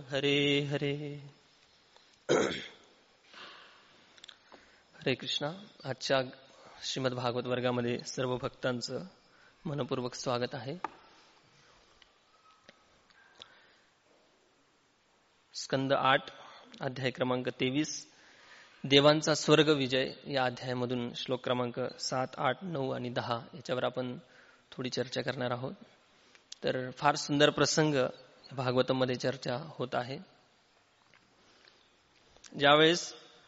हरे हरे. हरे कृष्णा. आजच्या श्रीमद भागवत वर्गामध्ये सर्व भक्तांचं मनपूर्वक स्वागत आहे. स्कंद 8 अध्याय क्रमांक 23 देवांचा स्वर्ग विजय या अध्यायामधून श्लोक क्रमांक 7, 8, 9 आणि 10 याच्यावर आपण थोडी चर्चा करणार आहोत. तर फार सुंदर प्रसंग भागवतामध्ये चर्चा होत आहे. ज्यावेळेस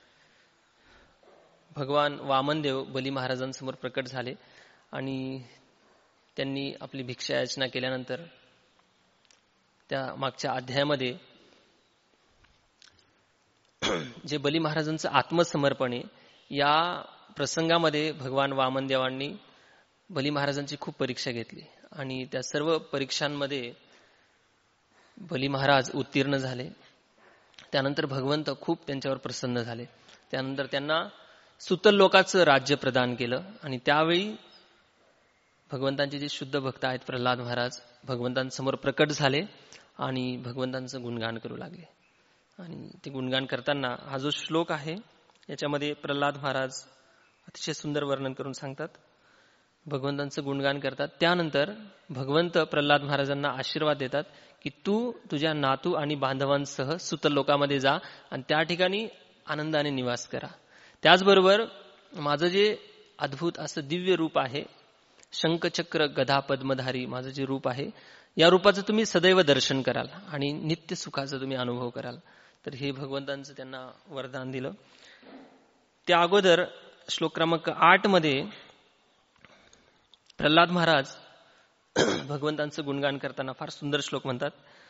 भगवान वामनदेव बली महाराजांसमोर प्रकट झाले आणि त्यांनी आपली भिक्षा याचना केल्यानंतर त्या मागच्या अध्यायामध्ये जे बली महाराजांचं आत्मसमर्पण आहे या प्रसंगामध्ये भगवान वामनदेवांनी बली महाराजांची खूप परीक्षा घेतली आणि त्या सर्व परीक्षांमध्ये बली महाराज उत्तीर्ण झाले. त्यानंतर भगवंत खूप त्यांच्यावर प्रसन्न झाले. त्यानंतर त्यांना सुतल लोकाचं राज्य प्रदान केलं आणि त्यावेळी भगवंतांचे जे शुद्ध भक्त आहेत प्रल्हाद महाराज भगवंतांसमोर प्रकट झाले आणि भगवंतांचं गुणगान करू लागले. आणि ते गुणगान करताना हा जो श्लोक आहे याच्यामध्ये प्रल्हाद महाराज अतिशय सुंदर वर्णन करून सांगतात. भगवंतांचं गुणगान करतात. त्यानंतर भगवंत प्रल्हाद महाराजांना आशीर्वाद देतात की तू तुझ्या नातू आणि बांधवांसह सुतल लोकामध्ये जा आणि त्या ठिकाणी आनंदाने निवास करा. त्याचबरोबर माझं जे अद्भुत असं दिव्य रूप आहे शंखचक्र गदा पद्मधारी माझं जे रूप आहे या रूपाचं तुम्ही सदैव दर्शन कराल आणि नित्य सुखाचा तुम्ही अनुभव कराल. तर हे भगवंतांचं त्यांना वरदान दिलं. त्या अगोदर श्लोक क्रमांक 8 मध्ये प्रल्हाद महाराज भगवंतांचं गुणगान करताना फार सुंदर श्लोक म्हणतात.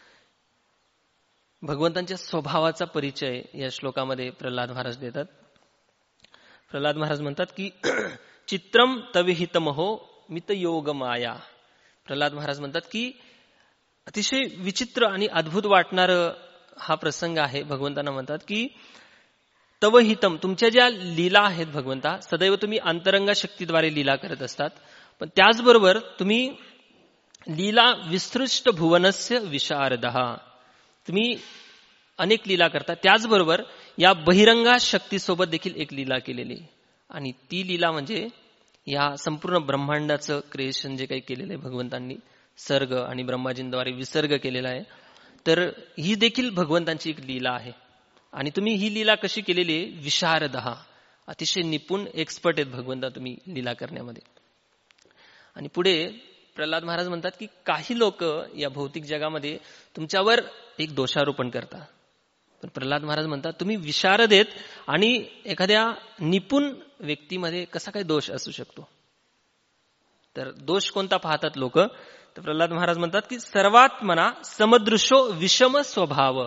भगवंतांच्या स्वभावाचा परिचय या श्लोकामध्ये प्रल्हाद महाराज देतात. प्रल्हाद महाराज म्हणतात की चित्रम तविहितमहो मितयोग माया. प्रल्हाद महाराज म्हणतात की अतिशय विचित्र आणि अद्भुत वाटणार हा प्रसंग आहे. भगवंतांना म्हणतात की तवहितम तुमच्या ज्या लीला आहेत भगवंता सदैव तुम्ही अंतरंगा शक्तीद्वारे लीला करत असतात. पण त्याचबरोबर तुम्ही लीला विस्तृष्ट भुवनस्य विशारदः तुम्ही अनेक लीला करता. त्याचबरोबर या बहिरंगा शक्तीसोबत देखील एक लीला केलेली आणि ती लीला म्हणजे या संपूर्ण ब्रह्मांडाचं क्रिएशन जे काही केलेलं आहे भगवंतांनी सर्ग आणि ब्रह्माजींद्वारे विसर्ग केलेला आहे. तर ही देखील भगवंतांची एक लीला आहे आणि तुम्ही ही लीला कशी केलेली आहे विशारदः अतिशय निपुण एक्सपर्ट आहेत भगवंता तुम्ही लीला करण्यामध्ये. आणि पुढे प्रल्हाद महाराज म्हणतात की काही लोक या भौतिक जगामध्ये तुमच्यावर एक दोषारोपण करतात. पण प्रल्हाद महाराज म्हणतात तुम्ही विशारद आहेत आणि एखाद्या निपुण व्यक्तीमध्ये कसा काय दोष असू शकतो. तर दोष कोणता पाहतात लोक. तर प्रल्हाद महाराज म्हणतात की सर्वात मना समदृशो विषम स्वभाव.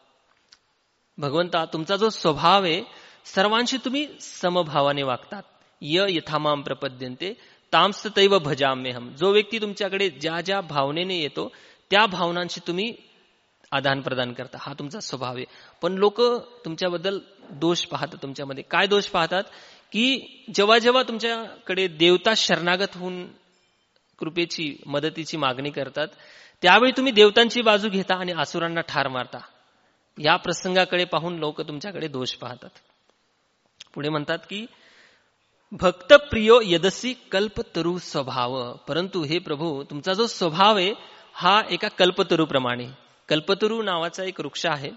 भगवंता तुमचा जो स्वभाव आहे सर्वांशी तुम्ही समभावाने वागतात. यथामाम प्रपद्यन्ते तांस्तैव भजाम्यहम. जो व्यक्ती तुमच्याकडे ज्या ज्या भावनेने येतो त्या भावनांशी तुम्ही आदान प्रदान करता. हा तुमचा स्वभाव आहे. पण लोक तुमच्याबद्दल दोष पाहतात. तुमच्यामध्ये काय दोष पाहतात की जेव्हा जेव्हा तुमच्याकडे देवता शरणागत होऊन कृपेची मदतीची मागणी करतात त्यावेळी तुम्ही देवतांची बाजू घेता आणि असुरांना ठार मारता. या प्रसंगाकडे पाहून लोक तुमच्याकडे दोष पाहतात. पुढे म्हणतात की भक्त प्रियो यदसी कल्पतरू स्वभाव. परंतु हे प्रभू तुमचा जो स्वभाव आहे हा एका कल्पतरूप्रमाणे. कल्पतरू नावाचा एक वृक्ष आहे.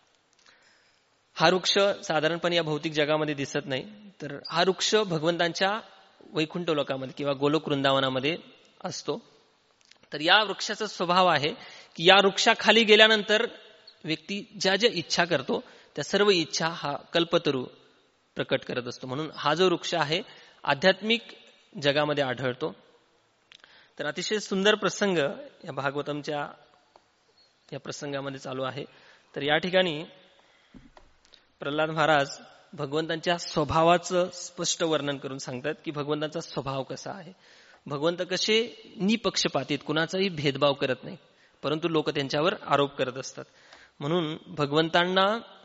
हा वृक्ष साधारणपणे या भौतिक जगामध्ये दिसत नाही. तर हा वृक्ष भगवंतांच्या वैकुंठ लोकामध्ये किंवा गोलोक वृंदावनामध्ये असतो. तर या वृक्षाचा स्वभाव आहे की या वृक्षाखाली गेल्यानंतर व्यक्ती ज्या ज्या इच्छा करतो त्या सर्व इच्छा हा कल्पतरू प्रकट करत असतो. म्हणून हा जो वृक्ष आहे आध्यात्मिक जगामध्ये आढळतो. तर अतिशय सुंदर प्रसंग या भागवतमच्या या प्रसंगामध्ये चालू आहे. तर या ठिकाणी प्रल्हाद महाराज भगवंतांच्या स्वभावाचं स्पष्ट वर्णन करून सांगतात की भगवंतांचा स्वभाव कसा आहे. भगवंत कसे निपक्षपातीत कुणाचाही भेदभाव करत नाही परंतु लोक त्यांच्यावर आरोप करत असतात. म्हणून भगवंतांना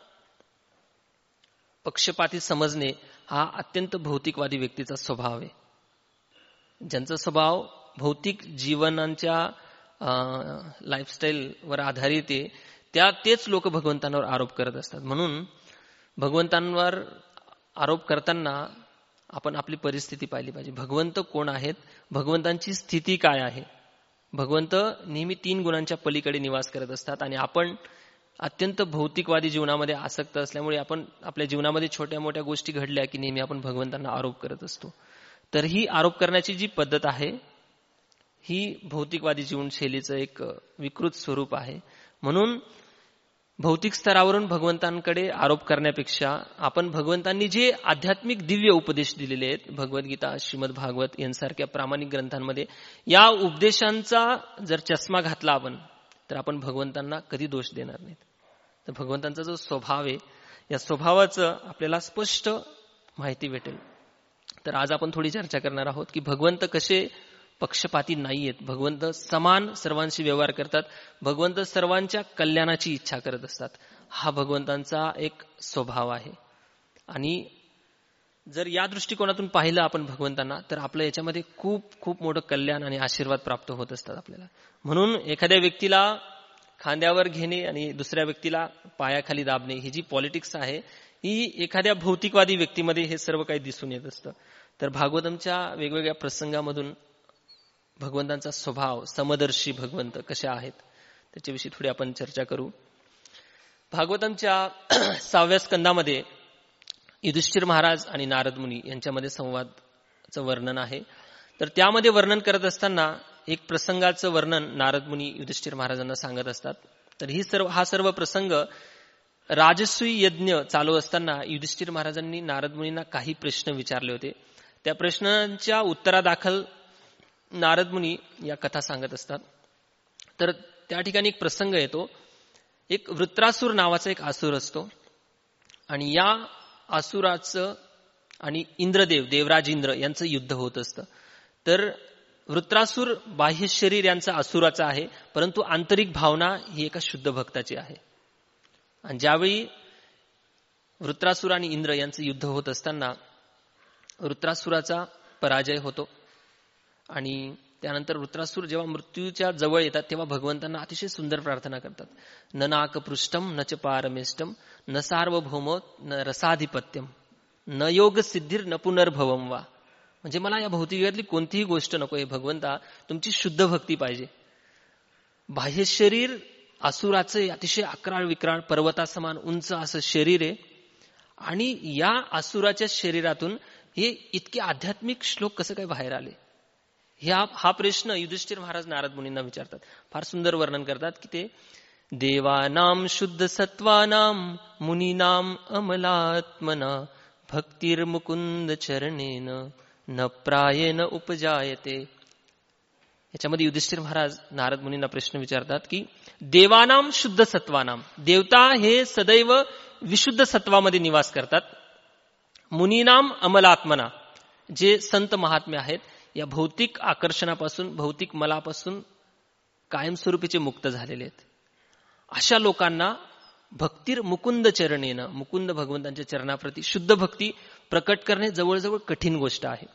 पक्षपाती समजणे हा अत्यंत भौतिकवादी व्यक्तीचा स्वभाव आहे. ज्यांचा स्वभाव भौतिक जीवनांच्या लाईफस्टाईलवर आधारित आहे तेच लोक भगवंतांवर आरोप करत असतात. म्हणून भगवंतांवर आरोप करताना आपण आपली परिस्थिती पाहिली पाहिजे. भगवंत कोण आहेत, भगवंतांची स्थिती काय आहे. भगवंत नेहमी 3 गुणांच्या पलीकडे निवास करत असतात आणि आपण अत्यंत भौतिकवादी जीवनामध्ये आसक्त असल्यामुळे आपण आपल्या जीवनामध्ये छोट्या मोठ्या गोष्टी घडल्या की नेहमी आपण भगवंतांना आरोप करत असतो. तर ही आरोप करण्याची जी पद्धत आहे ही भौतिकवादी जीवनशैलीचं एक विकृत स्वरूप आहे. म्हणून भौतिक स्तरावरून भगवंतांकडे आरोप करण्यापेक्षा आपण भगवंतांनी जे आध्यात्मिक दिव्य उपदेश दिलेले आहेत, भगवद्गीता, श्रीमद भागवत यांसारख्या प्रामाणिक ग्रंथांमध्ये, या उपदेशांचा जर चष्मा घातला आपण तर आपण भगवंतांना कधी दोष देणार नाहीत. तर भगवंतांचा जो स्वभाव आहे या स्वभावाचं आपल्याला स्पष्ट माहिती भेटेल. तर आज आपण थोडी चर्चा करणार आहोत की भगवंत कसे पक्षपाती नाहीयेत. भगवंत समान सर्वांशी व्यवहार करतात. भगवंत सर्वांच्या कल्याणाची इच्छा करत असतात. हा भगवंतांचा एक स्वभाव आहे. आणि जर या दृष्टिकोनातून पाहिलं आपण भगवंतांना तर आपलं याच्यामध्ये खूप खूप मोठं कल्याण आणि आशीर्वाद प्राप्त होत असतात आपल्याला. म्हणून एखाद्या व्यक्तीला खांद्यावर घेणे आणि दुसऱ्या व्यक्तीला पायाखाली दाबणे ही जी पॉलिटिक्स आहे ही एखाद्या भौतिकवादी व्यक्तीमध्ये हे सर्व काही दिसून येत असतं. तर भागवतमच्या वेगवेगळ्या प्रसंगामधून भगवंतांचा स्वभाव, समदर्शी भगवंत कशा आहेत त्याच्याविषयी थोडी आपण चर्चा करू. भागवतमच्या 6व्या स्कंदामध्ये युधिष्ठिर महाराज आणि नारद मुनी यांच्यामध्ये संवादाचं वर्णन आहे. तर त्यामध्ये वर्णन करत असताना एक प्रसंगाचं वर्णन नारद मुनी युधिष्ठिर महाराजांना सांगत असतात. तर हा सर्व प्रसंग राजसूय यज्ञ चालू असताना युधिष्ठिर महाराजांनी नारद मुनींना काही प्रश्न विचारले होते. त्या प्रश्नांच्या उत्तरादाखल नारद मुनी या कथा सांगत असतात. तर त्या ठिकाणी एक प्रसंग येतो. एक वृत्रासूर नावाचा एक असुर असतो आणि या असुराचं आणि इंद्रदेव, देवराज इंद्र यांचं युद्ध होत असतं. तर वृत्रासूर बाह्य शरीर यांचा असुराचं आहे, परंतु आंतरिक भावना ही एका शुद्ध भक्ताची आहे. आणि ज्यावेळी वृत्रासूर आणि इंद्र यांचं युद्ध होत असताना वृत्रासुराचा पराजय होतो आणि त्यानंतर वृत्रासूर जेव्हा मृत्यूच्या जवळ येतात तेव्हा भगवंतांना अतिशय सुंदर प्रार्थना करतात. न नाकपृष्ठम न च पारमेष्टम न सार्वभौम न रसाधिपत्यम न योग सिद्धिर न पुनर्भवम वा. म्हणजे मला या भौतिक जगातली कोणतीही गोष्ट नको, हे भगवंता तुमची शुद्ध भक्ती पाहिजे. बाह्य शरीर असुराचे अतिशय अकराळ विक्राळ पर्वतासमान उंच असं शरीर आहे आणि या असुराच्या शरीरातून हे इतके आध्यात्मिक श्लोक कसं काय बाहेर आले, हा प्रश्न युधिष्ठिर महाराज नारद मुनींना विचारतात. फार सुंदर वर्णन करतात की ते देवानाम शुद्ध सत्वानाम मुनीनाम अमलात्मना भक्तिर्मुकुंद चरणेन न प्रायेन उपजायते. याच्यामध्ये युधिष्ठिर महाराज नारद मुनींना प्रश्न विचारतात की देवानाम शुद्ध सत्वानाम, देवता हे सदैव विशुद्ध सत्वामध्ये निवास करतात. मुनीनाम अमलात्मना, जे संत महात्मे आहेत या भौतिक आकर्षणापासून, भौतिक मलापासून कायमस्वरूपीचे मुक्त झालेले आहेत. अशा लोकांना भक्तीर मुकुंद चरणेनं, मुकुंद भगवंतांच्या चरणाप्रती शुद्ध भक्ती प्रकट करणे जवळजवळ कठीण गोष्ट आहे.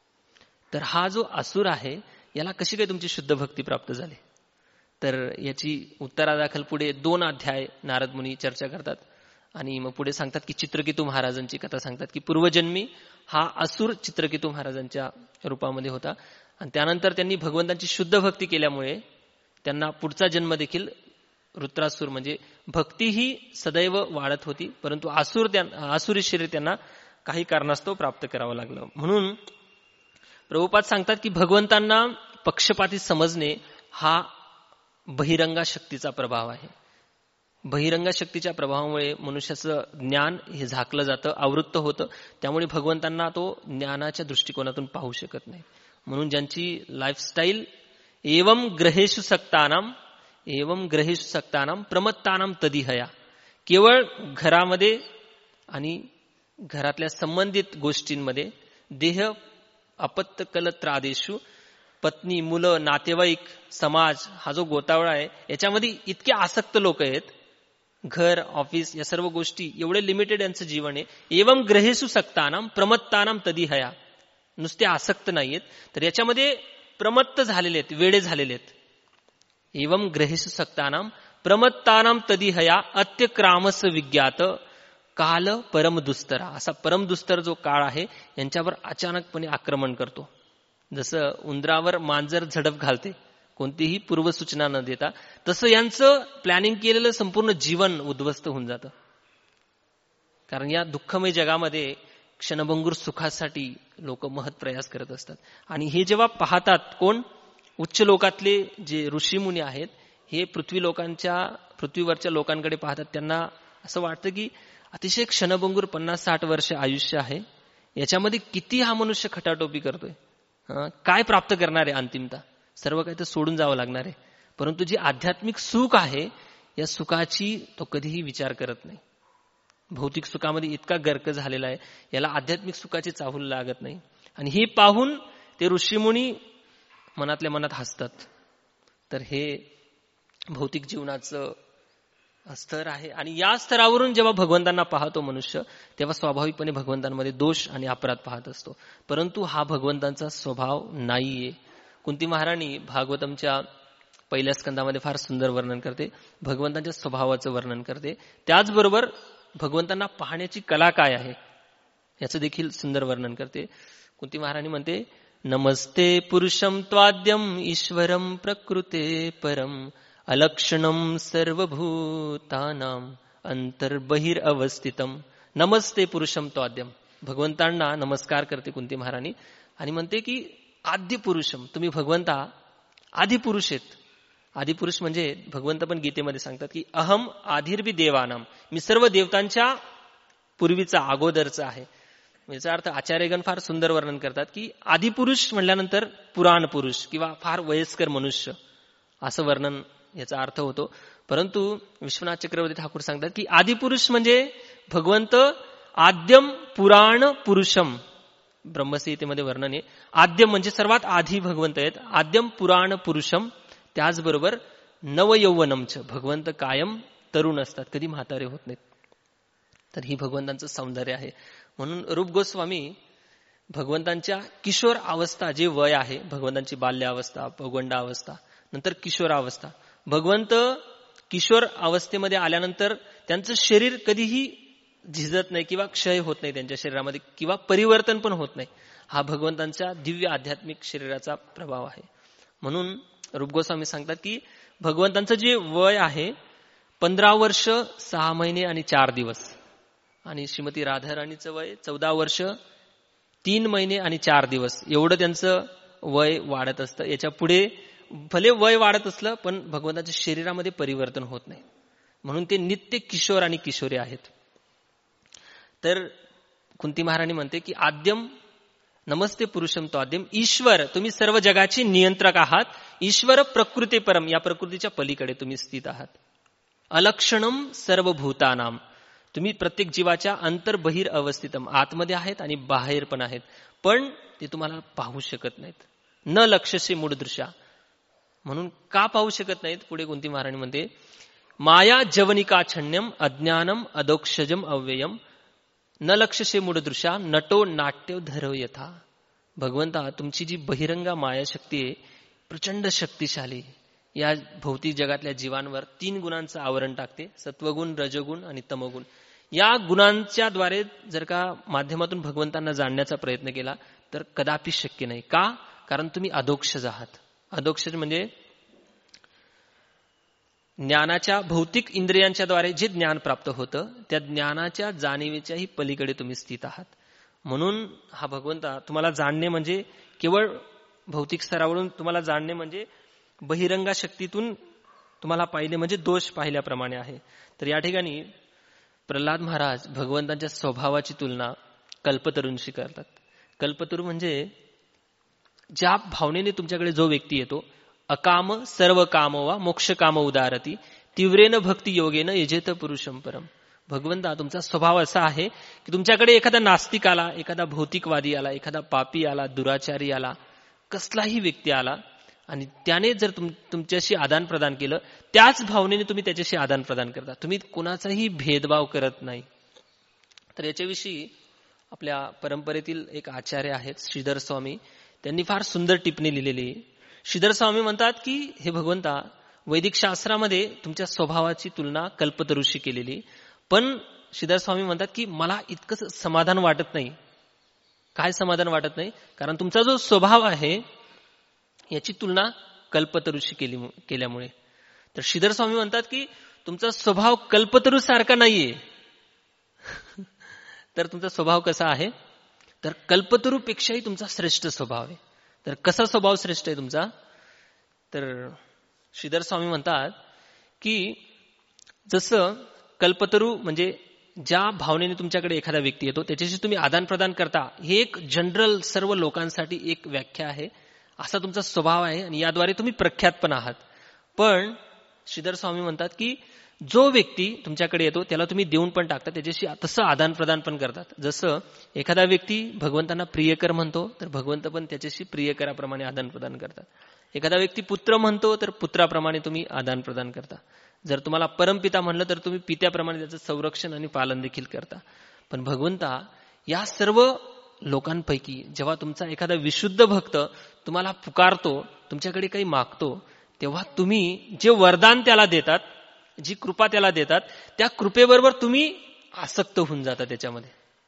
तर हा जो असुर आहे याला कशी काय तुमची शुद्ध भक्ती प्राप्त झाली? तर याची उत्तरादाखल पुढे 2 अध्याय नारद मुनी चर्चा करतात आणि मग पुढे सांगतात की चित्रकेतू महाराजांची कथा सांगतात की पूर्वजन्मी हा असुर चित्रकेतू महाराजांच्या रूपामध्ये होता आणि त्यानंतर त्यांनी भगवंतांची शुद्ध भक्ती केल्यामुळे त्यांना पुढचा जन्म देखील वृत्रासूर, म्हणजे भक्ती ही सदैव वाढत होती, परंतु आसुरी शरीर त्यांना काही कारणास्तव प्राप्त करावं लागलं. म्हणून प्रभुपाद सांगतात की भगवंतांना पक्षपाती समजणे हा बहिरंगा शक्तीचा प्रभाव आहे. बहिरंगा शक्तीच्या प्रभावामुळे मनुष्याचं ज्ञान हे झाकलं जातं, आवृत्त होतं. त्यामुळे भगवंतांना तो ज्ञानाच्या दृष्टिकोनातून पाहू शकत नाही. म्हणून ज्यांची लाईफस्टाईल एवं ग्रहेषु सक्तानाम प्रमत्तानाम तदिहया, केवळ घरामध्ये आणि घरातल्या संबंधित गोष्टींमध्ये देह अपत्यकलत्रादेशु, पत्नी, मुलं, नातेवाईक, समाज हा जो गोतावळा आहे याच्यामध्ये इतके आसक्त लोक आहेत. घर, ऑफिस या सर्व गोष्टी एवढे लिमिटेड यांचं जीवन आहे. एवं ग्रहेषु सक्तानाम प्रमत्तानाम तदिहया, नुसते आसक्त नाहीयेत तर याच्यामध्ये प्रमत्त झालेले आहेत, वेडे झालेले आहेत. एवं ग्रहेषु सक्तानाम प्रमत्तानाम तदिहया अत्यक्रामस विज्ञात काल परम दुस्तर. असा परम दुस्तर जो काळ आहे यांच्यावर अचानकपणे आक्रमण करतो. जसं उंदरावर मांजर झडप घालते कोणतीही पूर्वसूचना न देता, तसं यांचं प्लॅनिंग केलेलं संपूर्ण जीवन उद्ध्वस्त होऊन जातं. कारण या दुःखमय जगामध्ये क्षणभंगूर सुखासाठी लोक महत् प्रयास करत असतात. आणि हे जेव्हा पाहतात कोण, उच्च लोकातले जे ऋषीमुनी आहेत, हे पृथ्वीवरच्या लोकांकडे पाहतात. त्यांना असं वाटतं की अतिशय क्षणभंगूर 50-60 वर्ष आयुष्य आहे, याच्यामध्ये किती हा मनुष्य खटाटोपी करतोय, काय प्राप्त करणार आहे अंतिमता, सर्व काही तर सोडून जावं लागणार आहे. परंतु जे आध्यात्मिक सुख आहे या सुखाची तो कधीही विचार करत नाही. भौतिक सुखामध्ये इतका गर्क झालेला आहे, याला आध्यात्मिक सुखाची चाहूल लागत नाही. आणि हे पाहून ते ऋषीमुनी मनातल्या मनात हसतात. तर हे भौतिक जीवनाचं स्तर आहे. आणि या स्तरावरून जेव्हा भगवंतांना पाहतो मनुष्य, तेव्हा स्वाभाविकपणे भगवंतांमध्ये दोष आणि अपराध पाहत असतो. परंतु हा भगवंतांचा स्वभाव नाहीये. कुंती महाराणी भागवतमच्या पहिल्या स्कंदामध्ये फार सुंदर वर्णन करते, भगवंतांच्या स्वभावाचं वर्णन करते. त्याचबरोबर भगवंतांना पाहण्याची कला काय आहे याचं देखील सुंदर वर्णन करते. कुंती महाराणी म्हणते, नमस्ते पुरुषम त्वाद्यम ईश्वरम प्रकृते परम अलक्षणम सर्वभूतानाम अंतर्बहिर अवस्थितम. नमस्ते पुरुषम त्वाद्यम, भगवंतांना नमस्कार करते कुंती महाराणी आणि म्हणते की आद्य पुरुषम, तुम्ही भगवंता आदिपुरुष आहेत. आदिपुरुष म्हणजे भगवंत पण गीतेमध्ये सांगतात की अहम आधीर्बी देवानाम, मी सर्व देवतांच्या पूर्वीचा अगोदरचा आहे. याचा अर्थ आचार्यगण फार सुंदर वर्णन करतात की आदिपुरुष म्हटल्यानंतर पुराण पुरुष किंवा फार वयस्कर मनुष्य असं वर्णन याचा अर्थ होतो. परंतु विश्वनाथ चक्रवर्ती ठाकूर सांगतात की आदिपुरुष म्हणजे भगवंत आद्यम पुराण पुरुषम. ब्रह्मसंहितेमध्ये वर्णन आहे, आद्यम म्हणजे सर्वात आधी भगवंत आहेत, आद्यम पुराण पुरुषम. त्याचबरोबर नवयौवनमच, भगवंत कायम तरुण असतात, कधी म्हातारे होत नाहीत. तर ही भगवंतांचं सौंदर्य आहे. म्हणून रूप गोस्वामी भगवंतांच्या किशोर अवस्था, जे वय आहे, भगवंतांची बाल्यावस्था, पौगंडावस्था, नंतर किशोरावस्था, भगवंत किशोर अवस्थेमध्ये आल्यानंतर त्यांचं शरीर कधीही झिजत नाही किंवा क्षय होत नाही त्यांच्या शरीरामध्ये, किंवा परिवर्तन पण होत नाही. हा भगवंतांच्या दिव्य आध्यात्मिक शरीराचा प्रभाव आहे. म्हणून रूप गोस्वामी सांगतात की भगवंतांचं जे वय आहे 15 वर्ष 6 महिने आणि 4 दिवस, आणि श्रीमती राधाराणीचं वय 14 वर्ष 3 महिने आणि 4 दिवस, एवढं त्यांचं वय वाढत असतं. याच्या पुढे भले वय वाढत असलं पण भगवंताच्या शरीरामध्ये परिवर्तन होत नाही. म्हणून ते नित्य किशोर आणि किशोरी आहेत. तर कुंती महाराणी म्हणते की आद्यम नमस्ते पुरुषम त्वाद्यम, ईश्वर तुम्ही सर्व जगाचे नियंत्रक आहात, ईश्वर प्रकृती परम, या प्रकृतीच्या पलीकडे तुम्ही स्थित आहात. अलक्षणम सर्वभूतानाम, तुम्ही प्रत्येक जीवाच्या अंतर्बहिर अवस्थितम, आतमध्ये आहेत आणि बाहेर पण आहेत, पण ते तुम्हाला पाहू शकत नाहीत. न लक्षसे मूढदृशा, म्हणून का पाहू शकत नाहीत, पुढे कुंती महाराणी म्हणते, माया जवनिका छन्यम अज्ञानम अदोक्षजम अव्ययम न लक्षसे मूढदृशा नटो नाट्य धरव यथा. भगवंता तुमची जी बहिरंगा माया शक्ती आहे प्रचंड शक्तिशाली, या भौतिक जगातल्या जीवांवर 3 गुणांचं आवरण टाकते, सत्वगुण, रजगुण आणि तमगुण. या गुणांच्या द्वारे जर का माध्यमातून भगवंतांना जाणण्याचा प्रयत्न केला तर कदापि शक्य नाही. का? कारण तुम्ही अधोक्षज आहात. अधोक्षज म्हणजे ज्ञानाच्या भौतिक इंद्रियांच्या द्वारे जे ज्ञान प्राप्त होतं त्या ज्ञानाच्या जाणीवेच्याही पलीकडे तुम्ही स्थित आहात. म्हणून हा भगवंता तुम्हाला जाणणे म्हणजे केवळ भौतिक स्तरावरून तुम्हाला जाणणे म्हणजे बहिरंगा शक्तीतून तुम्हाला पाहिले म्हणजे दोष पाहिल्याप्रमाणे आहे. तर या ठिकाणी प्रल्हाद महाराज भगवंतांच्या स्वभावाची तुलना कल्पतरूंशी करतात. कल्पतरू म्हणजे ज्या भावनेने तुमच्याकडे जो व्यक्ती येतो, अकाम सर्व काम वा मोक्ष काम उदारती तीव्रेन भक्ती योगेन यजेत पुरुषम परम. भगवंता तुमचा स्वभाव असा आहे की तुमच्याकडे एखादा नास्तिक आला, एखादा भौतिकवादी आला, एखादा पापी आला, दुराचारी आला, कसलाही व्यक्ती आला आणि त्याने जर तुमच्याशी आदान प्रदान केलं, त्याच भावनेने तुम्ही त्याच्याशी आदान प्रदान करता, तुम्ही कोणाचाही भेदभाव करत नाही. तर याच्याविषयी आपल्या परंपरेतील एक आचार्य आहेत श्रीधर स्वामी, त्यांनी फार सुंदर टिप्पणी लिहिलेली. श्रीधर स्वामी म्हणतात की हे भगवंता, वैदिक शास्त्रामध्ये तुमच्या स्वभावाची तुलना कल्पतरूशी केलेली, पण श्रीधर स्वामी म्हणतात की मला इतकं समाधान वाटत नाही. काय समाधान वाटत नाही? कारण तुमचा जो स्वभाव आहे याची तुलना कल्पतरूशी केल्यामुळे. तर श्रीधर स्वामी म्हणतात की तुमचा स्वभाव कल्पतरू सारखा नाहीये. तर तुमचा स्वभाव कसा आहे? तर कल्पतरूपेक्षाही तुमचा श्रेष्ठ स्वभाव आहे. तर कसा स्वभाव श्रेष्ठ आहे तुमचा? तर श्रीधर स्वामी म्हणतात की जसं कल्पतरू म्हणजे ज्या भावनेने तुमच्याकडे एखादा व्यक्ती येतो त्याच्याशी तुम्ही आदान प्रदान करता, हे एक जनरल सर्व लोकांसाठी एक व्याख्या आहे. असा तुमचा स्वभाव आहे आणि याद्वारे तुम्ही प्रख्यात पण आहात. पण श्रीधर स्वामी म्हणतात की जो व्यक्ती तुमच्याकडे येतो त्याला तुम्ही देऊन पण टाकता, त्याच्याशी तसं आदान प्रदान पण करतात. जसं एखादा व्यक्ती भगवंतांना प्रियकर म्हणतो तर भगवंत पण त्याच्याशी प्रियकराप्रमाणे आदान प्रदान करतात. एखादा व्यक्ती पुत्र म्हणतो तर पुत्राप्रमाणे तुम्ही आदान प्रदान करता. जर तुम्हाला परमपिता म्हणलं तर तुम्ही पित्याप्रमाणे त्याचं संरक्षण आणि पालन देखील करता. पण भगवंता या सर्व लोकांपैकी जेव्हा तुमचा एखादा विशुद्ध भक्त तुम्हाला पुकारतो, तुमच्याकडे काही मागतो, तेव्हा तुम्ही जे वरदान त्याला देतात, जी कृपा त्याला देतात, त्या कृपेबरोबर तुम्ही आसक्त होऊन जाता त्याच्यामध्ये.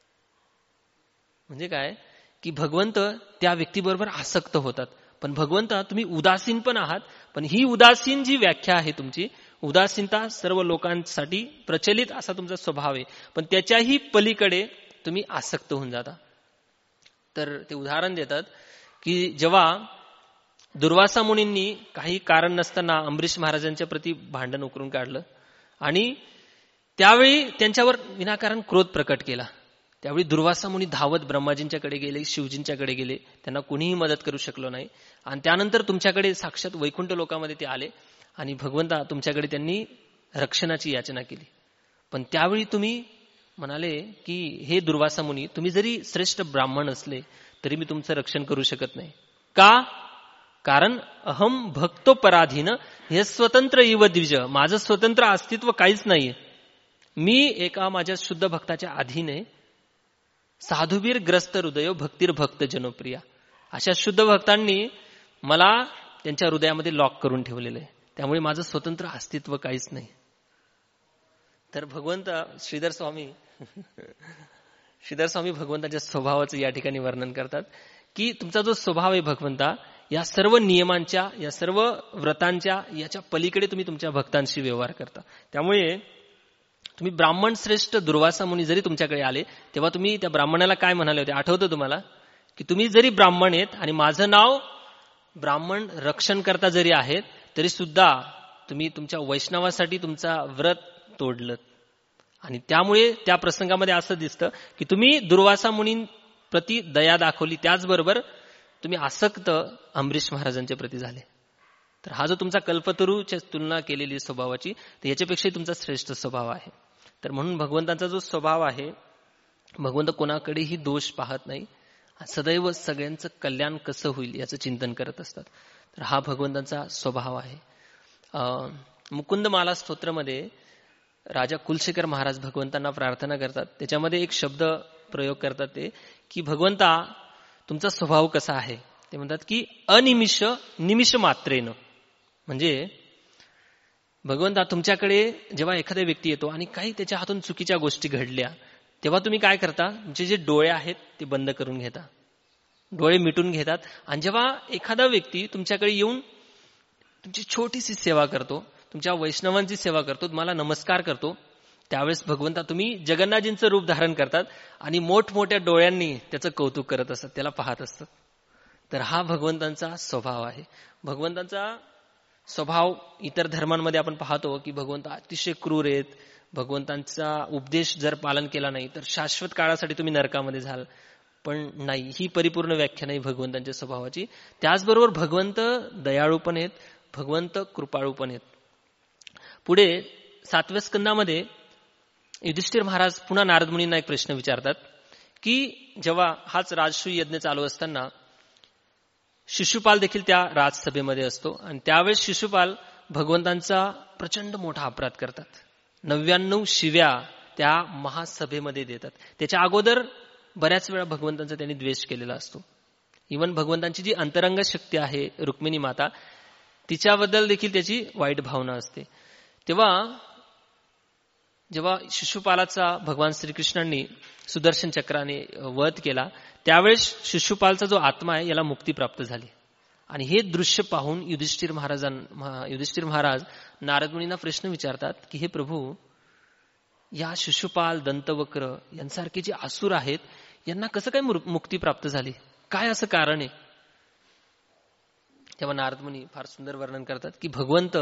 म्हणजे काय की भगवंत त्या व्यक्तीबरोबर आसक्त होतात. पण भगवंता तुम्ही उदासीन पण आहात. पण ही उदासीन जी व्याख्या आहे तुमची, उदासीनता सर्व लोकांसाठी प्रचलित असा तुमचा स्वभाव आहे, पण त्याच्याही पलीकडे तुम्ही आसक्त होऊन जाता. तर ते उदाहरण देतात की जेव्हा दुर्वासा मुनींनी काही कारण नसताना अंबरीश महाराजांच्या प्रती भांडण उकरून काढलं आणि त्यावेळी त्यांच्यावर विनाकारण क्रोध प्रकट केला, त्यावेळी दुर्वासा मुनी धावत ब्रह्माजींच्याकडे गेले, शिवजींच्याकडे गेले, त्यांना कुणीही मदत करू शकलो नाही. आणि त्यानंतर तुमच्याकडे साक्षात वैकुंठ लोकामध्ये ते आले आणि भगवंता तुमच्याकडे त्यांनी रक्षणाची याचना केली. पण त्यावेळी तुम्ही म्हणाले की हे दुर्वासा मुनी, तुम्ही जरी श्रेष्ठ ब्राह्मण असले तरी मी तुमचं रक्षण करू शकत नाही. का? कारण अहम भक्तो पराधीन, हे स्वतंत्र इव द्विज, माझं स्वतंत्र अस्तित्व काहीच नाहीये. मी एका माझ्या शुद्ध भक्ताच्या अधीन आहे. साधुवीर ग्रस्त हृदय भक्तीर भक्त जनप्रिया, अशा शुद्ध भक्तांनी मला त्यांच्या हृदयामध्ये लॉक करून ठेवलेलं आहे. त्यामुळे माझं स्वतंत्र अस्तित्व काहीच नाही. तर भगवंत श्रीधर स्वामी भगवंताच्या स्वभावाचं या ठिकाणी वर्णन करतात की तुमचा जो स्वभाव आहे भगवंता, या सर्व नियमांच्या, या सर्व व्रतांच्या याच्या पलीकडे तुम्ही तुमच्या भक्तांशी व्यवहार करता. त्यामुळे तुम्ही ब्राह्मण श्रेष्ठ दुर्वासा मुनी जरी तुमच्याकडे आले तेव्हा तुम्ही त्या ब्राह्मणाला काय म्हणाले होते आठवतं तुम्हाला? की तुम्ही जरी ब्राह्मण आहेत आणि माझं नाव ब्राह्मण रक्षण करता जरी आहेत तरी सुद्धा तुम्ही तुमच्या वैष्णवासाठी तुमचा व्रत तोडलं. आणि त्यामुळे त्या प्रसंगामध्ये असं दिसतं की तुम्ही दुर्वासा मुनींप्रती दया दाखवली, त्याचबरोबर तुम्ही आसक्त अंबरीश महाराजांच्या प्रती झाले. तर हा जो तुमचा कल्पतरूच्या तुलना केलेली स्वभावाची, तर याच्यापेक्षाही तुमचा श्रेष्ठ स्वभाव आहे. तर म्हणून भगवंताचा जो स्वभाव आहे, भगवंत कोणाकडेही दोष पाहत नाही, सदैव सगळ्यांचं कल्याण कसं होईल याचं चिंतन करत असतात. तर हा भगवंताचा स्वभाव आहे. मुकुंदमाला स्तोत्रमध्ये राजा कुलशेखर महाराज भगवंतांना प्रार्थना करतात, त्याच्यामध्ये एक शब्द प्रयोग करतात ते की भगवंता तुमचा स्वभाव कसा आहे. ते म्हणतात की अनिमिष निमिष मात्रेनं, म्हणजे भगवंता तुमच्याकडे जेव्हा एखादा व्यक्ती येतो आणि काही त्याच्या हातून चुकीच्या गोष्टी घडल्या तेव्हा तुम्ही काय करता, तुमचे जे डोळे आहेत ते बंद करून घेता, डोळे मिटून घेतात. आणि जेव्हा एखादा व्यक्ती तुमच्याकडे येऊन तुमची छोटीशी सेवा करतो, तुमच्या वैष्णवांची सेवा करतो, तुम्हाला नमस्कार करतो, त्यावेळेस भगवंता तुम्ही जगन्नाथजींचं रूप धारण करतात आणि मोठमोठ्या डोळ्यांनी त्याचं कौतुक करत असतात, त्याला पाहत असतात. तर हा भगवंतांचा स्वभाव आहे. भगवंतांचा स्वभाव इतर धर्मांमध्ये आपण पाहतो की भगवंत अतिशय क्रूर आहेत, भगवंतांचा उपदेश जर पालन केला नाही तर शाश्वत काळासाठी तुम्ही नरकामध्ये जाल. पण नाही, ही परिपूर्ण व्याख्या नाही भगवंतांच्या स्वभावाची. त्याचबरोबर भगवंत दयाळू पण आहेत, भगवंत कृपाळू पण आहेत. पुढे 7व्या स्कंदामध्ये युधिष्ठिर महाराज पुन्हा नारद मुनींना एक प्रश्न विचारतात की जेव्हा हाच राजसूय यज्ञ चालू असताना शिशुपाल देखील त्या राजसभेमध्ये असतो आणि त्यावेळेस शिशुपाल भगवंतांचा प्रचंड मोठा अपराध करतात. 99 शिव्या त्या महासभेमध्ये देतात. त्याच्या अगोदर बऱ्याच वेळा भगवंतांचा त्यांनी द्वेष केलेला असतो. इव्हन भगवंतांची जी अंतरंग शक्ती आहे रुक्मिणी माता, तिच्याबद्दल देखील त्याची वाईट भावना असते. तेव्हा जेव्हा शिशुपालाचा भगवान श्रीकृष्णांनी सुदर्शन चक्राने वध केला, त्यावेळेस शिशुपालचा जो आत्मा आहे याला मुक्ती प्राप्त झाली. आणि हे दृश्य पाहून युधिष्ठिर महाराज नारद मुनींना प्रश्न विचारतात की हे प्रभू, या शिशुपाल, दंतवक्र यांसारखे जे असुर आहेत यांना कसं काय मुक्ती प्राप्त झाली, काय असं कारण आहे? तेव्हा नारद मुनी फार सुंदर वर्णन करतात की भगवंत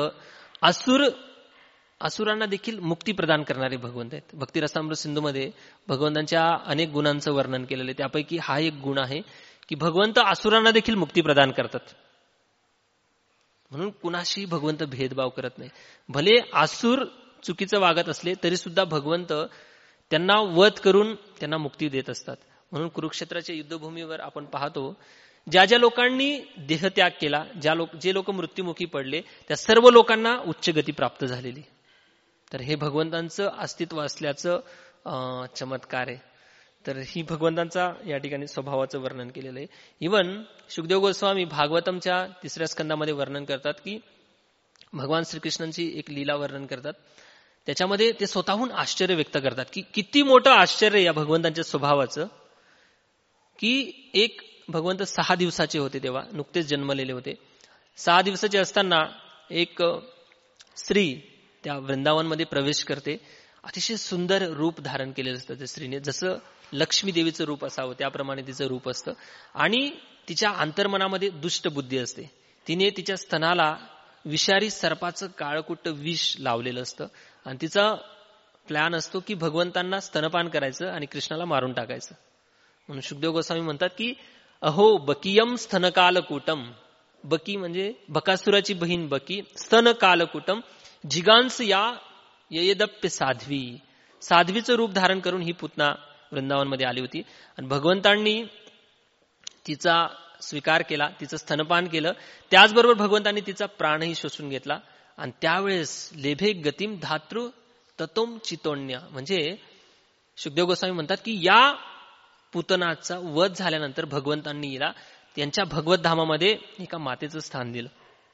असुरांना देखील मुक्ती प्रदान करणारे भगवंत आहेत. भक्ती रसामृत सिंधूमध्ये भगवंतांच्या अनेक गुणांचं वर्णन केलेलं आहे. त्यापैकी हा एक गुण आहे की भगवंत असुरांना देखील मुक्ती प्रदान करतात. म्हणून कुणाशी भगवंत भेदभाव करत नाही. भले असुर चुकीचं वागत असले तरी सुद्धा भगवंत त्यांना वध करून त्यांना मुक्ती देत असतात. म्हणून कुरुक्षेत्राच्या युद्धभूमीवर आपण पाहतो, ज्या ज्या लोकांनी देहत्याग केला, जे लोक मृत्युमुखी पडले, त्या सर्व लोकांना उच्च गती प्राप्त झालेली. तर हे भगवंतांचं अस्तित्व असल्याचं चमत्कार आहे. तर ही भगवंतांचा या ठिकाणी स्वभावाचं वर्णन केलेलं आहे. इवन शुकदेव गोस्वामी भागवतमच्या 3ऱ्या स्कंदामध्ये वर्णन करतात की भगवान श्रीकृष्णांची एक लीला वर्णन करतात. त्याच्यामध्ये ते स्वतःहून आश्चर्य व्यक्त करतात की किती मोठं आश्चर्य या भगवंतांच्या स्वभावाचं, की एक भगवंत 6 दिवसाचे होते, तेव्हा नुकतेच जन्मलेले होते. 6 दिवसाचे असताना एक स्त्री त्या वृंदावनमध्ये प्रवेश करते. अतिशय सुंदर रूप धारण केलेलं असतं त्या स्त्रीने, जसं लक्ष्मी देवीचं रूप असावं त्याप्रमाणे तिचं रूप असतं. आणि तिच्या अंतर्मनामध्ये दुष्ट बुद्धी असते. तिने तिच्या स्तनाला विषारी सर्पाचं काळकुट्ट विष लावलेलं असतं आणि तिचा प्लॅन असतो की भगवंतांना स्तनपान करायचं आणि कृष्णाला मारून टाकायचं. म्हणून शुकदेव गोस्वामी म्हणतात की अहो बकीयम स्तनकालकूटम, बकी म्हणजे बकासुराची बहीण बकी, स्तनकालकूटम जिगांस या येदप्य साध्वी, साध्वीचं रूप धारण करून ही पुतना वृंदावनमध्ये आली होती. आणि भगवंतांनी तिचा स्वीकार केला, तिचं स्तनपान केलं. त्याचबरोबर भगवंतांनी तिचा प्राणही शोषून घेतला. आणि त्यावेळेस लेभे गतिम धातृ ततोम चितोण्या, म्हणजे शुकदेव गोस्वामी म्हणतात की या पुतनाचा वध झाल्यानंतर भगवंतांनी हिला त्यांच्या भगवत धामामध्ये एका मातेचं स्थान दिलं.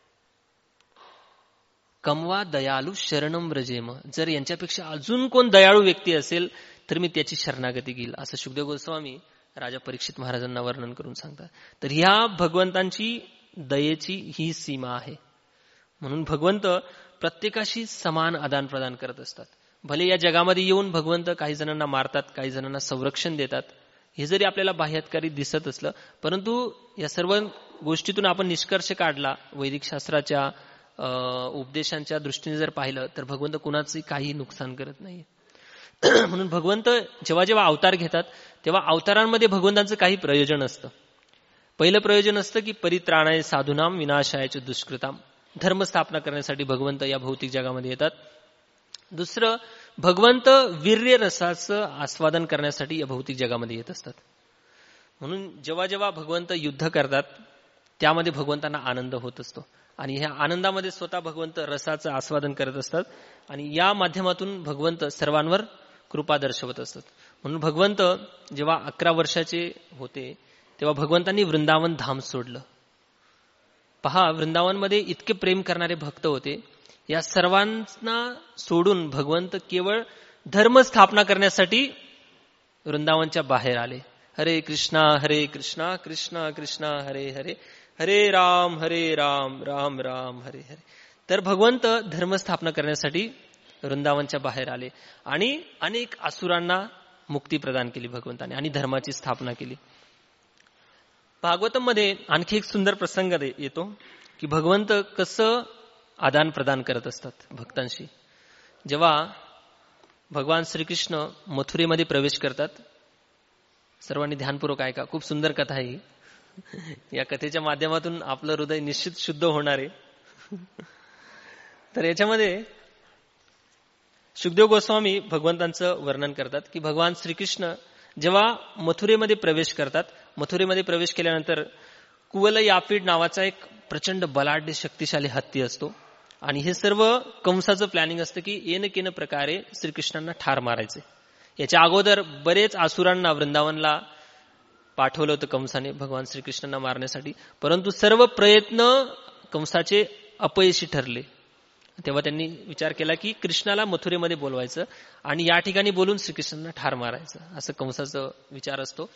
कमवा दयालू शरणम व्रजेम, जर यांच्यापेक्षा अजून कोण दयाळू व्यक्ती असेल तर मी त्याची शरणागती घेईल, असं शुकदेव गोस्वामी राजा परीक्षित महाराजांना वर्णन करून सांगतात. तर ह्या भगवंतांची दयेची ही सीमा आहे. म्हणून भगवंत प्रत्येकाशी समान आदान प्रदान करत असतात. भले या जगामध्ये येऊन भगवंत काही जणांना मारतात, काही जणांना संरक्षण देतात, हे जरी आपल्याला बाह्यकारी दिसत असलं, परंतु या सर्व गोष्टीतून आपण निष्कर्ष काढला, वैदिक शास्त्राच्या उपदेशांच्या दृष्टीने जर पाहिलं तर भगवंत कुणाचंही काही नुकसान करत नाही. म्हणून भगवंत जेव्हा जेव्हा अवतार घेतात तेव्हा अवतारांमध्ये भगवंतांचं काही प्रयोजन असतं. पहिलं प्रयोजन असतं की परित्राणाय साधूनाम विनाशायाचे दुष्कृताम, धर्म स्थापना करण्यासाठी भगवंत या भौतिक जगामध्ये येतात. दुसरं, भगवंत वीर्य रसाचं आस्वादन करण्यासाठी या भौतिक जगामध्ये येत असतात. म्हणून जेव्हा जेव्हा भगवंत युद्ध करतात त्यामध्ये भगवंतांना आनंद होत असतो आणि ह्या आनंदामध्ये स्वतः भगवंत रसाचं आस्वादन करत असतात आणि या माध्यमातून भगवंत सर्वांवर कृपा दर्शवत असतात. म्हणून भगवंत जेव्हा 11 वर्षाचे होते तेव्हा भगवंतांनी वृंदावन धाम सोडलं. पहा, वृंदावनमध्ये इतके प्रेम करणारे भक्त होते, या सर्वांना सोडून भगवंत केवळ धर्म स्थापना करण्यासाठी वृंदावनच्या बाहेर आले. हरे कृष्णा कृष्णा कृष्णा हरे हरे, हरे राम राम राम हरे हरे. तर भगवंत धर्म स्थापना करण्यासाठी वृंदावनच्या बाहेर आले आणि अनेक असुरांना मुक्ती प्रदान केली भगवंताने आणि धर्माची स्थापना केली. भागवतम मध्ये आणखी एक सुंदर प्रसंग येतो की भगवंत कसं आदान प्रदान करत असतात भक्तांशी. जेव्हा भगवान श्रीकृष्ण मथुरेमध्ये प्रवेश करतात, सर्वांनी ध्यानपूर्वक ऐका, खूप सुंदर कथा आहे. या कथेच्या माध्यमातून आपलं हृदय निश्चित शुद्ध होणार आहे. तर याच्यामध्ये शुकदेव गोस्वामी भगवंतांचं वर्णन करतात की भगवान श्रीकृष्ण जेव्हा मथुरेमध्ये प्रवेश करतात, मथुरेमध्ये प्रवेश केल्यानंतर कुवल यापीड नावाचा एक प्रचंड बलाढ्य शक्तिशाली हत्ती असतो आणि हे सर्व कंसाचं प्लॅनिंग असतं की येन केन प्रकारे श्रीकृष्णांना ठार मारायचे. याच्या अगोदर बरेच आसुरांना वृंदावनला पाठवलं होतं कंसाने भगवान श्रीकृष्णांना मारण्यासाठी, परंतु सर्व प्रयत्न कंसाचे अपयशी ठरले. तेव्हा त्यांनी विचार केला की कृष्णाला मथुरेमध्ये बोलवायचं आणि या ठिकाणी बोलून श्रीकृष्णांना ठार मारायचं, असं कंसाचा विचार असतो.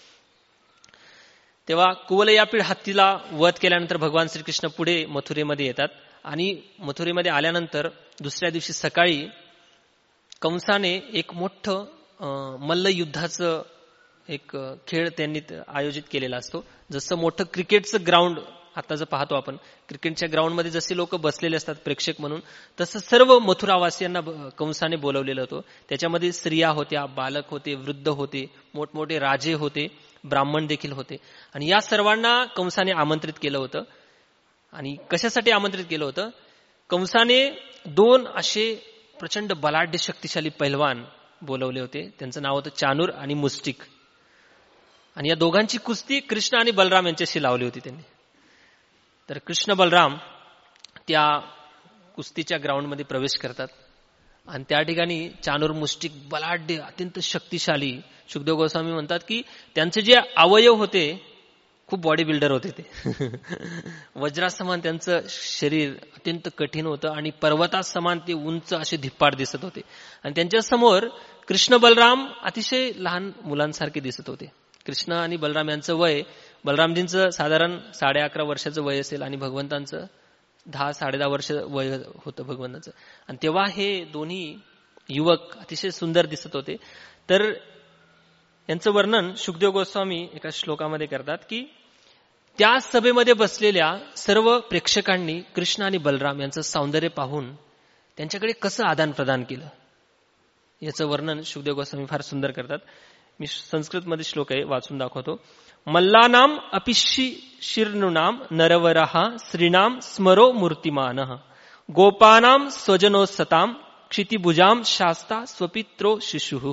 तेव्हा कुवलयापीड हत्तीला वध केल्यानंतर भगवान श्रीकृष्ण पुढे मथुरेमध्ये येतात आणि मथुरेमध्ये आल्यानंतर दुसऱ्या दिवशी सकाळी कंसाने एक मोठं मल्लयुद्धाचं एक खेळ त्यांनी आयोजित केलेला असतो. जसं मोठं क्रिकेटचं ग्राउंड आता जर पाहतो आपण, क्रिकेटच्या ग्राउंडमध्ये जसे लोक बसलेले असतात प्रेक्षक म्हणून, तसं सर्व मथुरावासियांना कंसाने बोलवलेलं होतं. त्याच्यामध्ये स्त्रिया होत्या, बालक होते, वृद्ध होते, मोठमोठे राजे होते, ब्राह्मण देखील होते आणि या सर्वांना कंसाने आमंत्रित केलं होतं. आणि कशासाठी आमंत्रित केलं होतं? कंसाने 2 असे प्रचंड बलाढ्य शक्तिशाली पैलवान बोलवले होते. त्यांचं नाव होतं चाणूर आणि मुष्टिक. आणि या दोघांची कुस्ती कृष्ण आणि बलराम यांच्याशी लावली होती त्यांनी. तर कृष्ण बलराम त्या कुस्तीच्या ग्राउंडमध्ये प्रवेश करतात आणि त्या ठिकाणी चाणूर मुष्टिक बलाढ्य अत्यंत शक्तिशाली, सुखदेव गोस्वामी म्हणतात की त्यांचे जे अवयव होते खूप बॉडी बिल्डर होते ते वज्रासमान त्यांचं शरीर अत्यंत कठीण होतं आणि पर्वतासमान ते उंच असे धिप्पाड दिसत होते. आणि त्यांच्या समोर कृष्ण बलराम अतिशय लहान मुलांसारखे दिसत होते. कृष्ण आणि बलराम यांचं वय, बलरामजींचं साधारण 11.5 वर्षाचं वय असेल आणि भगवंतांचं 10-10.5 वर्ष वय होतं भगवंतांचं. आणि तेव्हा हे दोन्ही युवक अतिशय सुंदर दिसत होते. तर यांचं वर्णन शुकदेव गोस्वामी एका श्लोकामध्ये करतात की त्या सभेमध्ये बसलेल्या सर्व प्रेक्षकांनी कृष्ण आणि बलराम यांचं सौंदर्य पाहून त्यांच्याकडे कसं आदान प्रदान केलं याचं वर्णन शुकदेव गोस्वामी फार सुंदर करतात. मी संस्कृतमध्ये श्लोक आहे, वाचून दाखवतो. मल्लानाम अपिशी शिर्नुनाम नरवरः श्रीनाम स्मरो मूर्तिमानः गोपानाम स्वजनोत्सताम क्षितिभुजाम शास्ता स्वपित्रो शिशुः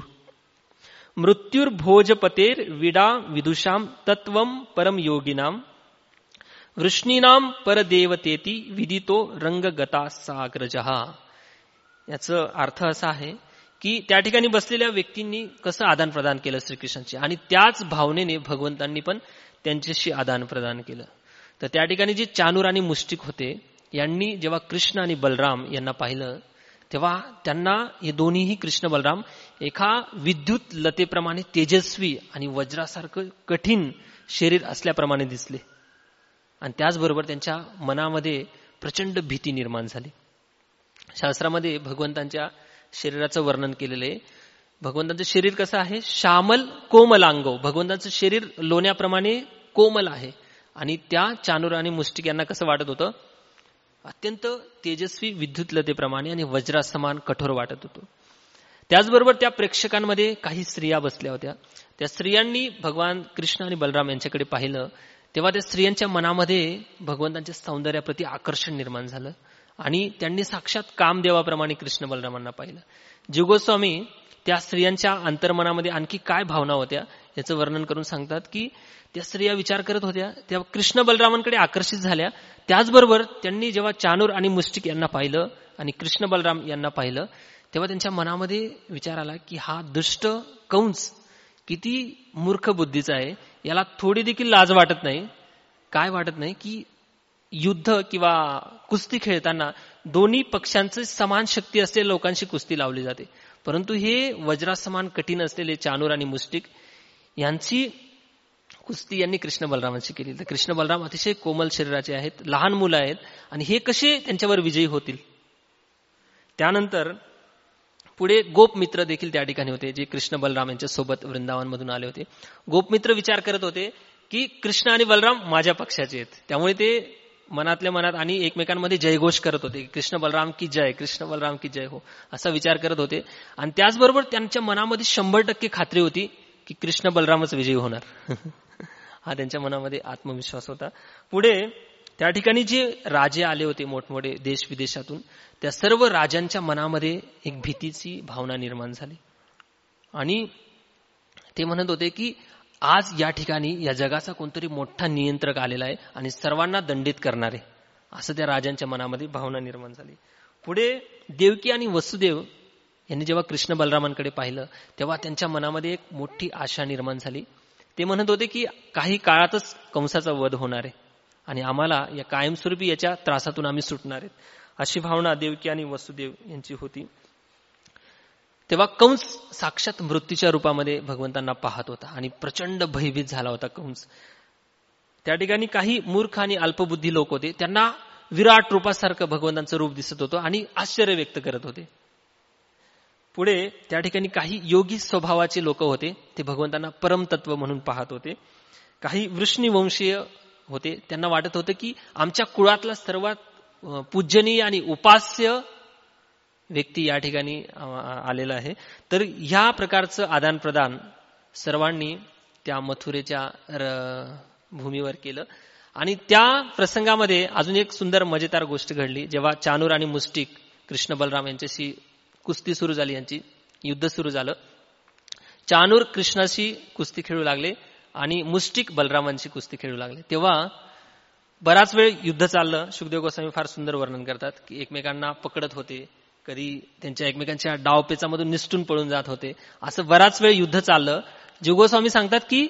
मृत्युर्भोजपतेर विडा विदुषाम तत्वम परम योगिनाम वृष्णीनाम परदेवतेती विदितो रंगगता साग्रजः. याचा अर्थ असा आहे की त्या ठिकाणी बसलेल्या व्यक्तींनी कसं आदान प्रदान केलं श्रीकृष्णांची आणि त्याच भावनेने भगवंतांनी पण त्यांच्याशी आदान प्रदान केलं. तर त्या ठिकाणी जे चाणूर आणि मुष्टिक होते यांनी जेव्हा कृष्ण आणि बलराम यांना पाहिलं तेव्हा त्यांना हे दोन्हीही कृष्ण बलराम एका विद्युत लतेप्रमाणे तेजस्वी आणि वज्रासारखं कठीण शरीर असल्याप्रमाणे दिसले. आणि त्याचबरोबर त्यांच्या मनामध्ये प्रचंड भीती निर्माण झाली. शास्त्रामध्ये भगवंतांच्या शरीराचं वर्णन केलेलं आहे. भगवंतांचं शरीर कसं आहे? श्यामल कोमलांगो. भगवंतांचं शरीर लोण्याप्रमाणे कोमल आहे. आणि त्या चाणूर आणि मुष्टिक यांना कसं वाटत होतं? अत्यंत तेजस्वी विद्युतलतेप्रमाणे आणि वज्रासमान कठोर वाटत होतं. त्याचबरोबर त्या प्रेक्षकांमध्ये काही स्त्रिया बसल्या होत्या. त्या स्त्रियांनी भगवान कृष्ण आणि बलराम यांच्याकडे पाहिलं तेव्हा त्या स्त्रियांच्या मनामध्ये भगवंतांच्या सौंदर्याप्रती आकर्षण निर्माण झालं आणि त्यांनी साक्षात कामदेवाप्रमाणे कृष्ण बलरामांना पाहिलं. जीवगोस्वामी त्या स्त्रियांच्या अंतर्मनामध्ये आणखी काय भावना होत्या याचं वर्णन करून सांगतात की त्या स्त्रिया विचार करत होत्या, त्या कृष्ण बलरामांकडे आकर्षित झाल्या. त्याचबरोबर त्यांनी जेव्हा चाणूर आणि मुष्टिक यांना पाहिलं आणि कृष्ण बलराम यांना पाहिलं तेव्हा त्यांच्या मनामध्ये विचार आला की हा दुष्ट कंस किती मूर्ख बुद्धीचा आहे, याला थोडी देखील लाज वाटत नाही. काय वाटत नाही की युद्ध किंवा कुस्ती खेळताना दोन्ही पक्षांचे समान शक्ती असलेल्या लोकांशी कुस्ती लावली जाते, परंतु हे वज्रासमान कठीण असलेले चाणूर आणि मुष्टिक यांची कुस्ती यांनी कृष्ण बलरामांशी केली. तर कृष्ण बलराम अतिशय कोमल शरीराचे आहेत, लहान मुलं आहेत आणि हे कसे त्यांच्यावर विजयी होतील. त्यानंतर पुढे गोपमित्र देखील त्या ठिकाणी होते जे कृष्ण बलराम यांच्या सोबत वृंदावनमधून आले होते. गोपमित्र विचार करत होते की कृष्ण आणि बलराम माझ्या पक्षाचे आहेत, त्यामुळे ते मनातल्या मनात आणि एकमेकांमध्ये जयघोष करत होते, कृष्ण बलराम की जय, कृष्ण बलराम की जय हो, असा विचार करत होते. आणि त्याचबरोबर त्यांच्या मनामध्ये 100% खात्री होती की कृष्ण बलरामच विजयी होणार हा त्यांच्या मनामध्ये आत्मविश्वास होता. पुढे त्या ठिकाणी जे राजे आले होते मोठमोठे देश विदेशातून, त्या सर्व राजांच्या मनामध्ये एक भीतीची भावना निर्माण झाली आणि ते म्हणत होते की आज या ठिकाणी या जगाचा कोणतरी मोठा नियंत्रक आलेला आहे आणि सर्वांना दंडित करणार आहे, असं त्या राजांच्या मनामध्ये भावना निर्माण झाली. पुढे देवकी आणि वसुदेव यांनी जेव्हा कृष्ण बलरामांकडे पाहिलं तेव्हा त्यांच्या मनामध्ये एक मोठी आशा निर्माण झाली. ते म्हणत होते की काही काळातच कंसाचा वध होणार आहे आणि आम्हाला या कायमस्वरूपी याच्या त्रासातून आम्ही सुटणार आहेत, अशी भावना देवकी आणि वसुदेव यांची होती. तेव्हा कंस साक्षात मृत्यूच्या रूपामध्ये भगवंतांना पाहत होता आणि प्रचंड भयभीत झाला होता कंस. त्या ठिकाणी काही मूर्ख आणि अल्पबुद्धी लोक होते, त्यांना विराट रूपासारखं भगवंतांचं रूप दिसत होतं आणि आश्चर्य व्यक्त करत होते. पुढे त्या ठिकाणी काही योगी स्वभावाचे लोक होते, ते भगवंतांना परमतत्व म्हणून पाहत होते. काही वृष्णीवंशीय होते, त्यांना वाटत होतं की आमच्या कुळातला सर्वात पूजनीय आणि उपास्य व्यक्ती या ठिकाणी आलेला आहे. तर ह्या प्रकारचं आदान प्रदान सर्वांनी त्या मथुरेच्या भूमीवर केलं. आणि त्या प्रसंगामध्ये अजून एक सुंदर मजेदार गोष्ट घडली. जेव्हा चाणूर आणि मुष्टिक कृष्ण बलराम यांच्याशी कुस्ती सुरू झाली, यांची युद्ध सुरू झालं. चाणूर कृष्णाशी कुस्ती खेळू लागले आणि मुष्टिक बलरामांची कुस्ती खेळू लागले. तेव्हा बराच वेळ युद्ध चाललं. शुकदेव गोस्वामी फार सुंदर वर्णन करतात की एकमेकांना पकडत होते, कधी त्यांच्या एकमेकांच्या डावपेचामधून निसटून पळून जात होते. असं बराच वेळ युद्ध चाललं. जीव गोस्वामी सांगतात की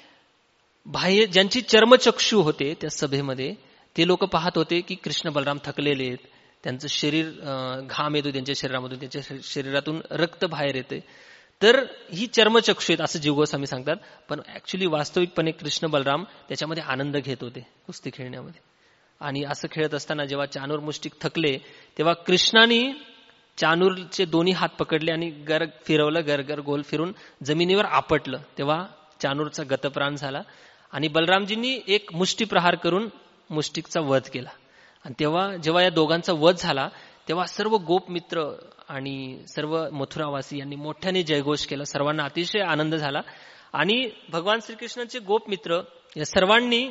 बाह्य ज्यांची चर्मचक्षु होते त्या सभेमध्ये, ते लोक पाहत होते की कृष्ण बलराम थकलेले आहेत, त्यांचं शरीर घाम येतो त्यांच्या शरीरामधून, त्यांच्या शरीरातून रक्त बाहेर येते. तर ही चर्मचक्षु आहेत असं जीव गोस्वामी सांगतात. पण ऍक्च्युली वास्तविकपणे कृष्ण बलराम त्याच्यामध्ये आनंद घेत होते कुस्ती खेळण्यामध्ये. आणि असं खेळत असताना जेव्हा चाणूर मुष्टिक थकले, तेव्हा कृष्णाने चाणूरचे दोन्ही हात पकडले आणि गर फिरवलं, गर गोल फिरून जमिनीवर आपटलं. तेव्हा चाणूरचा गतप्राण झाला आणि बलरामजींनी एक मुष्टी प्रहार करून मुष्टिकचा वध केला. आणि तेव्हा जेव्हा या दोघांचा वध झाला, तेव्हा सर्व गोपमित्र आणि सर्व मथुरावासी यांनी मोठ्याने जयघोष केला. सर्वांना अतिशय आनंद झाला. आणि भगवान श्रीकृष्णाचे गोपमित्र या सर्वांनी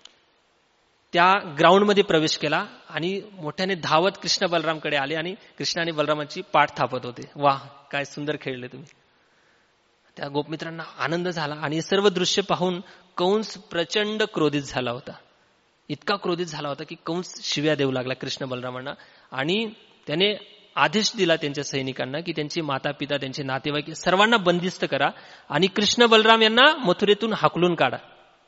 त्या ग्राउंडमध्ये प्रवेश केला आणि मोठ्याने धावत कृष्ण बलरामकडे आले आणि कृष्ण आणि बलरामांची पाठ थापत होते. वाह, काय सुंदर खेळले तुम्ही. त्या गोपमित्रांना आनंद झाला आणि सर्व दृश्य पाहून कंस प्रचंड क्रोधित झाला होता. इतका क्रोधित झाला होता की कंस शिव्या देऊ लागला कृष्ण बलरामांना. आणि त्याने आदेश दिला त्यांच्या सैनिकांना की त्यांचे माता पिता, त्यांचे नातेवाईक सर्वांना बंदिस्त करा आणि कृष्ण बलराम यांना मथुरेतून हाकलून काढा.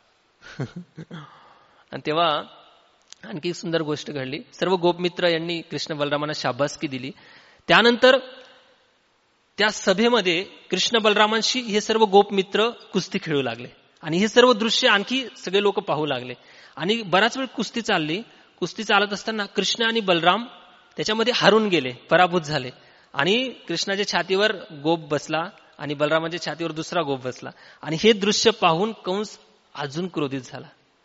आणि तेव्हा आणखी सुंदर गोष्ट घडली. सर्व गोपमित्र यांनी कृष्ण बलरामांना शाबासकी दिली. त्यानंतर त्या सभेमध्ये कृष्ण बलरामांशी हे सर्व गोपमित्र कुस्ती खेळू लागले आणि हे सर्व दृश्य आणखी सगळे लोक पाहू लागले. आणि बराच वेळ कुस्ती चालली. कुस्ती चालत असताना कृष्ण आणि बलराम त्याच्यामध्ये हारून गेले, पराभूत झाले. आणि कृष्णाच्या छातीवर गोप बसला आणि बलरामाच्या छातीवर दुसरा गोप बसला. आणि हे दृश्य पाहून कंस अजून क्रोधित झाला.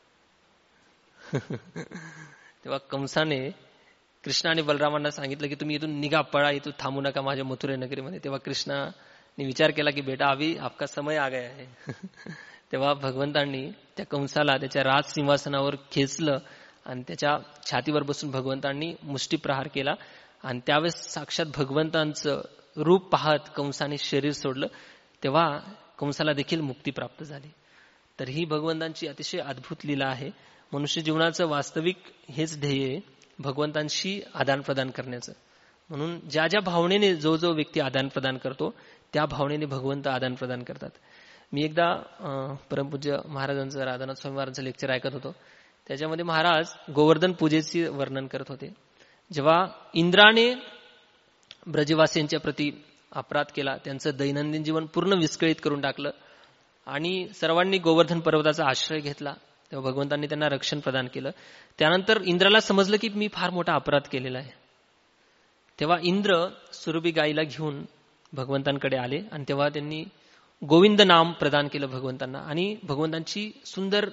तेव्हा कंसाने कृष्ण आणि बलरामांना सांगितलं की तुम्ही इथून निघा, पळा, इथून थांबू नका माझ्या मथुरे नगरीमध्ये. तेव्हा कृष्णाने विचार केला की बेटा अभी आपका समय आ गया है. तेव्हा भगवंतांनी त्या कंसाला त्याच्या राज सिंहासनावर खेचलं आणि त्याच्या छातीवर बसून भगवंतांनी मुष्टी प्रहार केला. आणि त्यावेळेस साक्षात भगवंतांचं रूप पाहत कंसाने शरीर सोडलं. तेव्हा कंसाला देखील मुक्ती प्राप्त झाली. तर ही भगवंतांची अतिशय अद्भुत लीला आहे. मनुष्य जीवनाचं वास्तविक हेच ध्येय आहे, भगवंतांशी आदान प्रदान करण्याचं. म्हणून ज्या ज्या भावनेने जो जो व्यक्ती आदान प्रदान करतो त्या भावनेने भगवंत आदान प्रदान करतात. मी एकदा परमपूज्य महाराजांचं, राधानाथ स्वामी महाराजांचं लेक्चर ऐकत होतो. त्याच्यामध्ये महाराज गोवर्धन पूजेचे वर्णन करत होते. जेव्हा इंद्राने ब्रजवासीयांच्या प्रती अपराध केला, त्यांचं दैनंदिन जीवन पूर्ण विस्कळीत करून टाकलं आणि सर्वांनी गोवर्धन पर्वताचा आश्रय घेतला, तेव्हा भगवंतांनी त्यांना रक्षण प्रदान केलं. त्यानंतर इंद्राला समजलं की मी फार मोठा अपराध केलेला आहे. तेव्हा इंद्र सुरभी गाईला घेऊन भगवंतांकडे आले आणि तेव्हा त्यांनी गोविंद नाम प्रदान केलं भगवंतांना. आणि भगवंतांची सुंदर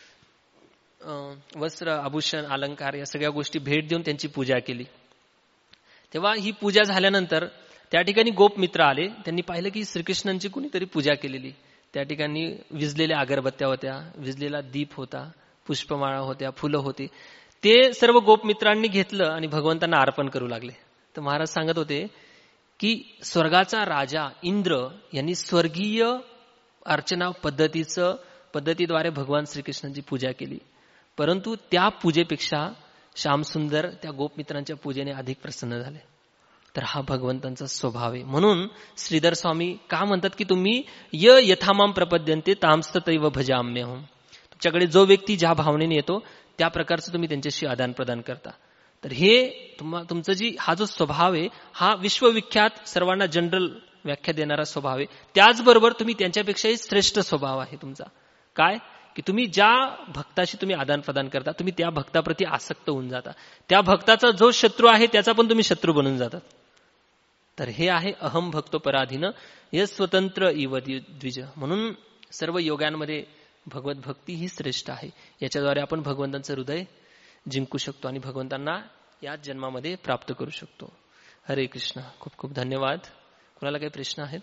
वस्त्र, आभूषण, अलंकार या सगळ्या गोष्टी भेट देऊन त्यांची पूजा केली. तेव्हा ही पूजा झाल्यानंतर त्या ठिकाणी गोपमित्र आले. त्यांनी पाहिलं की श्रीकृष्णांची कुणीतरी पूजा केलेली. त्या ठिकाणी विजलेल्या अगरबत्त्या होत्या, विजलेला दीप होता, पुष्पमाळा होत्या, फुलं होती. ते सर्व गोपमित्रांनी घेतलं आणि भगवंतांना अर्पण करू लागले. तर महाराज सांगत होते की स्वर्गाचा राजा इंद्र यांनी स्वर्गीय अर्चना पद्धतीद्वारे भगवान श्रीकृष्णांची पूजा केली. परंतु त्या पूजेपेक्षा श्यामसुंदर त्या गोपमित्रांच्या पूजेने अधिक प्रसन्न झाले. तर हा भगवंतांचा स्वभाव आहे. म्हणून श्रीधर स्वामी का म्हणतात की तुम्ही यथामाम प्रपद्यन्ते तांस्ततैव भजाम्यहम्. तुमच्याकडे जो व्यक्ती ज्या भावनेने येतो त्या प्रकारचं तुम्ही त्यांच्याशी आदान प्रदान करता. तर हे तुमचं हा जो स्वभाव आहे हा विश्वविख्यात सर्वांना जनरल व्याख्या देणारा स्वभाव आहे. त्याचबरोबर तुम्ही त्यांच्यापेक्षाही श्रेष्ठ स्वभाव आहे तुमचा. काय की तुम्ही ज्या भक्ताशी तुम्ही आदान प्रदान करता तुम्ही त्या भक्ताप्रती आसक्त होऊन जाता. त्या भक्ताचा जो शत्रू आहे त्याचा पण तुम्ही शत्रू बनून जातात. तर हे आहे अहम भक्तो पराधीन हे स्वतंत्र इव द्विज. म्हणून सर्व योगांमध्ये भगवत भक्ती ही श्रेष्ठ आहे. याच्याद्वारे आपण भगवंतांचं हृदय जिंकू शकतो आणि भगवंतांना याच जन्मामध्ये प्राप्त करू शकतो. हरे कृष्ण. खूप खूप धन्यवाद. कुणाला काही प्रश्न आहेत?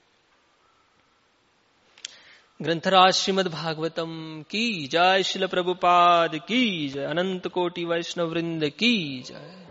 ग्रंथराज श्रीमद भागवतम की जय. श्रील प्रभुपाद की जय. अनंत कोटी वैष्णव वृंद की जय.